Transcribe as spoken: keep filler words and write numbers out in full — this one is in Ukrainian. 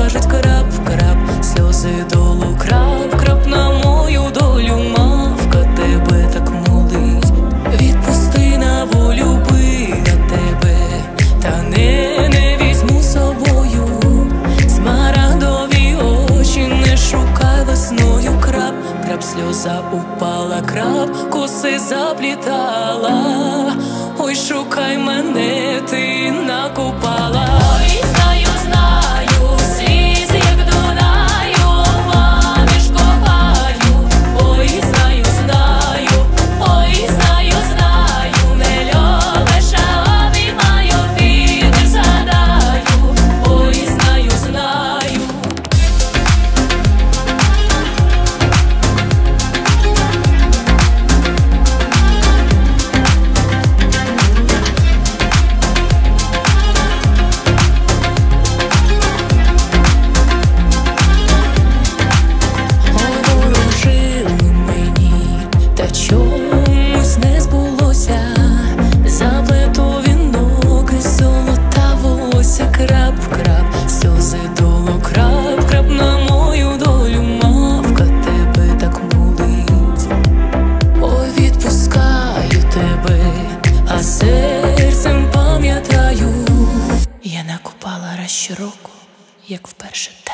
кажуть крап, крап, сльози долу крап, крап на мою долю, мавка тебе так молить. Відпусти на волю, бida тебе, та не, не візьму собою. Смарагдові очі не шукай весною, крап, крап, сльоза упала, крап, коси заплітала. Ой, шукай мене, ти накопала. Ой, знаю, знаю, сліз, як Дунаю, обманеш, кохаю. Ой, знаю, знаю, ой, знаю, знаю, не любиш, а обіймаю, підеш, згадаю. Ой, знаю, знаю. Чомусь не збулося, заплету вінок і золота волосся. Крап, крап, сльози долу, крап, крап на мою долю, мавка тебе так молить. Ой, відпускаю тебе, а серцем пам'ятаю, я накопала раз щороку, як вперше.